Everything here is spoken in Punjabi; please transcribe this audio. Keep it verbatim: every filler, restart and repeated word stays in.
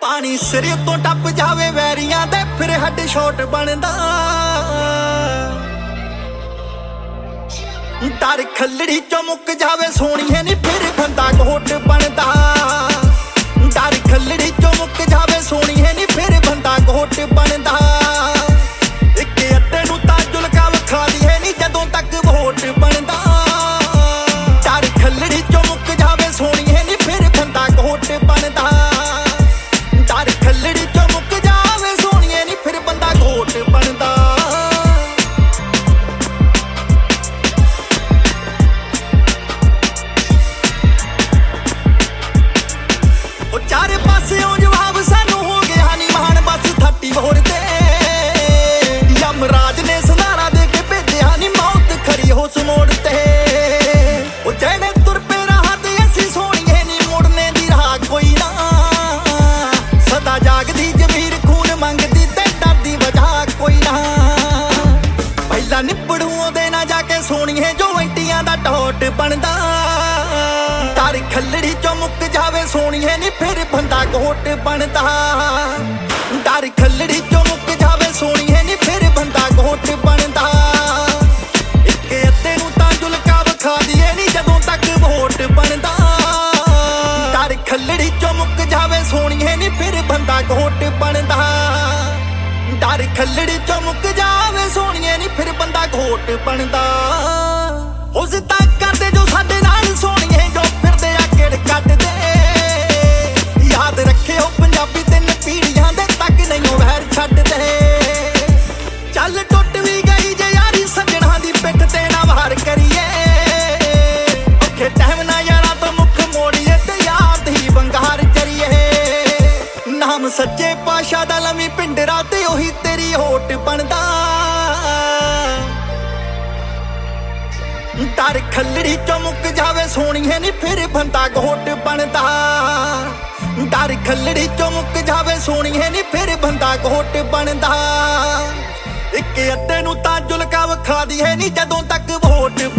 ਪਾਣੀ ਸਿਰ ਤੋਂ ਟੱਪ ਜਾਵੇ ਵੈਰੀਆਂ ਦੇ ਫਿਰ ਹੈਡ ਸ਼ਾਟ ਬਣਦਾ। ਡਰ ਖੱਲੜੀ ਚੋਂ ਮੁੱਕ ਜਾਵੇ ਸੋਹਣੀਏ ਨੀ ਫਿਰ ਬੰਦਾ ਕੋਟ ਬਣਦਾ। ਡਰ ਖੱਲੜੀ ਚੋਂ ਮੁੱਕ ਜਾਵੇ ਸੋਹਣੀਏ ਨੀ ਫਿਰ ਬੰਦਾ ਕੋਟ ਬਣਦਾ। ਇੱਕ ਅੱਧੇ ਨੂੰ ਤਾਂ ਜੁਲਕਾ ਵਿਖਾ ਦੀਏ ਨੀ ਜਦੋਂ ਤੱਕ ਵੋਟ ਬਣਦਾ। ਡਰ ਖੱਲੜੀ ਚੋਂ ਮੁੱਕ ਜਾਵੇ ਸੋਹਣੀਏ ਨੀ ਫਿਰ ਬੰਦਾ ਕੋਟ ਬਣਦਾ। ਡਰ ਖੱਲੜੀ ਚੋਂ ਮੁੱਕ ਜਾਵੇ ਸੋਹਣੀਏ ਨੀ ਫਿਰ ਬੰਦਾ ਕੋਟ ਬਣਦਾ। ਉਹ ਚਾਰੇ ਪਾਸਿਓਂ ਜਵਾਬ ਸਾਨੂੰ ਹੋ ਗਿਆ ਨੀ ਮਾਣ ਬਸ ਥੱਟੀ ਵੋਟ ਤੇ। ਯਮਰਾਜ ਨੇ ਸੰਧਾਰਾ ਦੇ ਕੇ ਭੇਜਿਆ ਨੀ ਮੌਤ ਖਰੀ ਉਸ ਮੋੜ ਤੇ। ਉਹ ਜਿਹੜੇ ਤੁਰ ਪਏ ਰਾਹ ਤੇ ਅਸੀਂ ਸੋਹਣੀਏ ਨੀ ਮੁੜਨੇ ਦੀ ਰਾਹ ਕੋਈ ਨਾ। ਸਦਾ ਜਾਗਦੀ ਜ਼ਮੀਰ ਖੂਨ ਮੰਗਦੀ ਤੇ ਡਰਦੀ ਵਜ੍ਹਾ ਕੋਈ ਨਾ। ਪਹਿਲਾਂ ਨਿਬੜੂ ਉਹਦੇ ਨਾਲ ਜਾ ਕੇ ਸੋਹਣੀਏ ਜੋ ਐਂਟੀਆਂ ਦਾ ਟੋਟ ਬਣਦਾ। ਡਰ ਖੱਲੜੀ ਚੋਂ ਮੁੱਕ ਜਾਵੇ ਸੋਹਣੀਏ ਨੀ ਫਿਰ ਬੰਦਾ ਕੋਟ ਬਣਦਾ। ਡਰ ਖੱਲੜੀ ਚੋਂ ਮੁੱਕ ਜਾਵੇ ਸੋਹਣੀਏ ਨੀ ਫਿਰ ਬੰਦਾ ਕੋਟ ਬਣਦਾ। ਇੱਕ ਅੱਧੇ ਨੂੰ ਤਾਂ ਜੁਲਕਾ ਵਿਖਾ ਦੀਏ ਨੀ ਜਦੋਂ ਤੱਕ ਵੋਟ ਬਣਦਾ। ਡਰ ਖੱਲੜੀ ਚੋਂ ਮੁੱਕ ਜਾਵੇ ਸੋਹਣੀਏ ਨੀ ਫਿਰ ਬੰਦਾ ਕੋਟ ਬਣਦਾ। ਡਰ ਖੱਲੜੀ ਚੋਂ ਮੁੱਕ ਜਾਵੇ ਸੋਹਣੀਏ ਨੀ ਫਿਰ ਬੰਦਾ ਕੋਟ ਬਣਦਾ। ਉਸ ਤਾਂ ਕਰਦੇ ਜੋ ਸਾਡੇ ਨਾਲ ਸੋਹਣੀਏ ਜੋ ਫਿਰਦੇ ਆ ਕਿੜ ਕੱਢਦੇ। ਯਾਦ ਰੱਖਿਓ ਪੰਜਾਬੀ ਤਿੰਨ ਪੀੜ੍ਹੀਆਂ ਦੇ ਤੱਕ ਨਹੀਂ ਉਹ ਵਹਿਰ ਛੱਡਦੇ। ਚੱਲ ਟੁੱਟ ਵੀ ਗਈ ਜੇ ਯਾਰੀ ਸੱਜਣਾ ਦੀ ਪਿੱਠ ਤੇ ਨਾ ਵਾਰ ਕਰੀਏ। ਔਖੇ ਟਾਈਮ ਨਾ ਯਾਰਾਂ ਤੋਂ ਮੁੱਖ ਮੋੜੀਏ ਤੇ ਯਾਦ ਹੀ ਵੰਗਾਰ ਕਰੀਏ। ਨਾਮ ਸੱਚੇ ਪਾਤਸ਼ਾਹ ਦਾ ਲੰਮੀ ਪਿੰਡਰਾ ਤੇ ਉਹੀ ਤੇਰੀ ਹੋਟ ਬਣਦਾ। ਡਰ ਖੱਲੜੀ ਚੋਂ ਮੁੱਕ ਜਾਵੇ ਸੋਹਣੀਏ ਨੀ ਫਿਰ ਬੰਦਾ ਕੋਟ ਬਣਦਾ। ਡਰ ਖੱਲੜੀ ਚੋਂ ਮੁੱਕ ਜਾਵੇ ਸੋਹਣੀਏ ਨੀ ਫਿਰ ਬੰਦਾ ਕੋਟ ਬਣਦਾ। ਇੱਕ ਅੱਧੇ ਨੂੰ ਤਾਂ ਜੁਲਕਾ ਵਿਖਾ ਦੀਏ ਨੀ ਜਦੋਂ ਤੱਕ ਵੋਟ